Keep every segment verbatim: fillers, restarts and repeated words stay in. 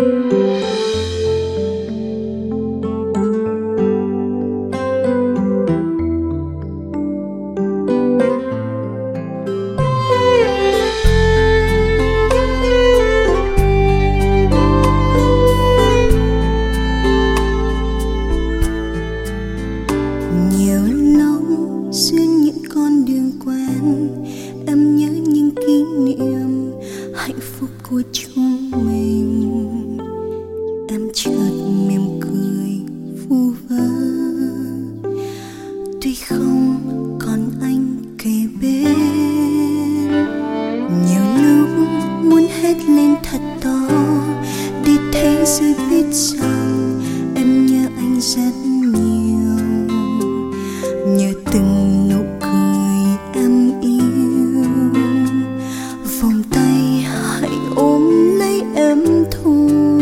của chúng mình. Em chợt mỉm cười vu vơ, tuy không còn anh kề bên. Nhiều lúc muốn hét lên thật to để thế giới biết rằng em nhớ anh rất nhiều. Nhớ từng nụ cười em yêu, vòng tay hãy ôm lấy em thôi.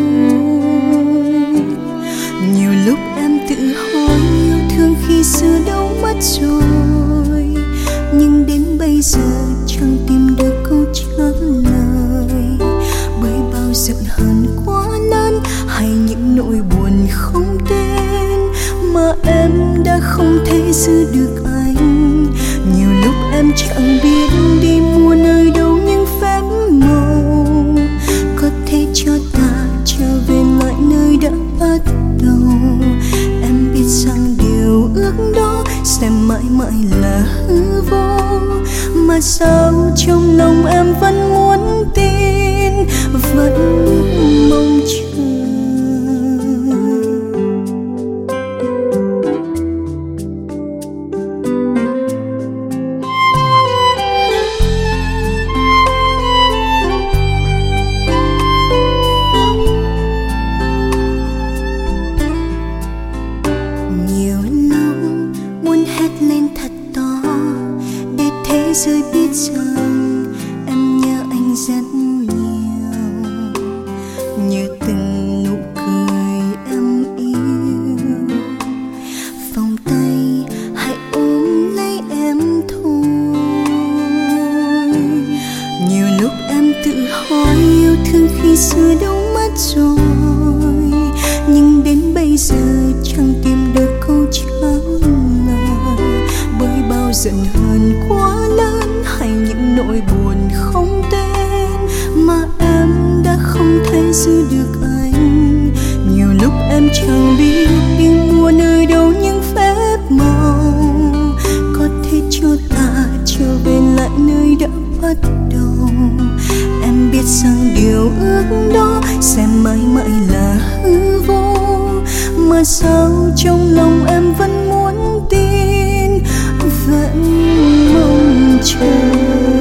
Nhiều lúc em tự hỏi yêu thương khi xưa đâu mất rồi, nhưng đến bây giờ chẳng tìm được câu trả lời. Bởi bao giận hờn quá lớn hay những nỗi buồn không tên mà em đã không thể giữ được anh. Nhiều lúc em chẳng biết đi mua nơi đâu những phép màu có thể cho ta trở về lại nơi đã bắt đầu. Em biết rằng điều ước đó sẽ mãi mãi là hư vô, mà sao trong lòng em vẫn muốn tin, vẫn mong chờ. Thế giới biết rằng em nhớ anh rất nhiều. Nhớ từng nụ cười em yêu, vòng tay hãy ôm lấy em thôi. Nhiều lúc em tự hỏi yêu thương khi xưa đâu mất rồi, nhưng đến bây giờ chẳng tìm được câu trả lời. Bởi bao giận hờn quá lớn hay những nỗi buồn không tên mà em đã không thể giữ được anh. Nhiều lúc em chẳng biết đi mua nơi đâu những phép màu có thể cho ta trở về lại nơi đã bắt đầu. Em biết rằng điều ước đó sẽ mãi mãi là hư vô, mà sao trong lòng em vẫn muốn tin, vẫn mong chờ.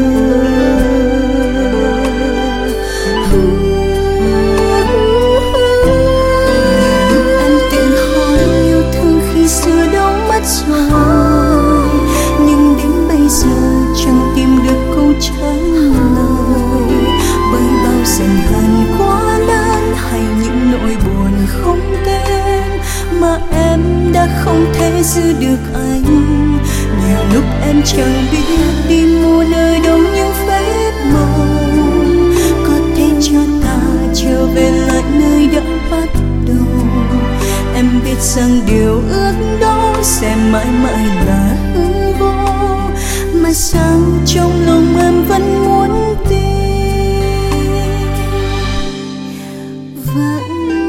Em tự hỏi yêu thương khi xưa đâu mất rồi, nhưng đến bây giờ chẳng tìm được câu trả lời. Bởi bao giận hờn quá lớn hay những nỗi buồn không tên mà em đã không thể giữ được anh. Nhiều lúc em chẳng biết đi mua nơi đâu những phép màu có thể cho ta trở về lại nơi đã bắt đầu. Em biết rằng điều ước đó sẽ mãi mãi là hư vô, mà sao trong lòng em vẫn muốn tin, vẫn